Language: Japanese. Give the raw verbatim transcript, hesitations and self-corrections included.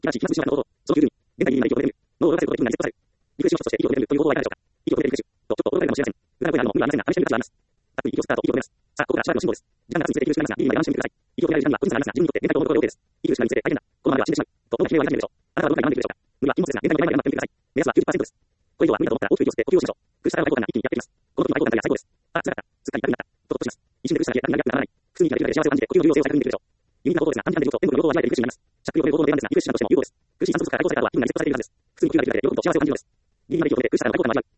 キラーシ、キラースのこと、その急に、現代に今息を止める、脳を動かせることできるのがリフレッシュをして息を止めるという方法はいかがでしょうか。息を止めるリフレッシュ、と、ちょっと驚かれるかもしれません。裏声の無理はありませんが、試してみる価値はあります。たっぷり息を吸った後、息を止めます。さあ、ここからしばらくの辛抱です。時間が経つにつれて吸収しますが、耳まで我慢してみてください。息を止める時間には個人差がありますが、自分にとって限界と思うことが多いです。息をしばらくにつれて大変だ。このままでは死んでしまう。と、どの決めはいかにでしょう。あなたはどのくらい我慢できるでしょうか。無理は禁物ですが、現在の前まで我慢ってみてください。目安はきゅうじゅっパーセントです。これ以上は無理だと思ったら大きく息を吸って呼吸をしましょう。苦しさがない方が一気にやってきます。この時の愛好感が最高です。あ、辛かった。すっかり痛くなった。と、とします。一瞬で苦しさが消え、涙がならない。普通に息ができるだけで幸せを感じて呼吸の重要性を再確認できるでしょう。ユニークな方法ですが、短時間で動くと、塩分の両方を味わえるリフレッシュになります。しゃっくりを止める方法の例なんですが、リフレッシュしたとしても有効です。苦しい酸素不足から解放された後は、気分がリセットされているはずです。普通に呼吸ができるだけで、両方と幸せを感じるのです。ギリギリまで息を止めて苦しさから解放感を味わう。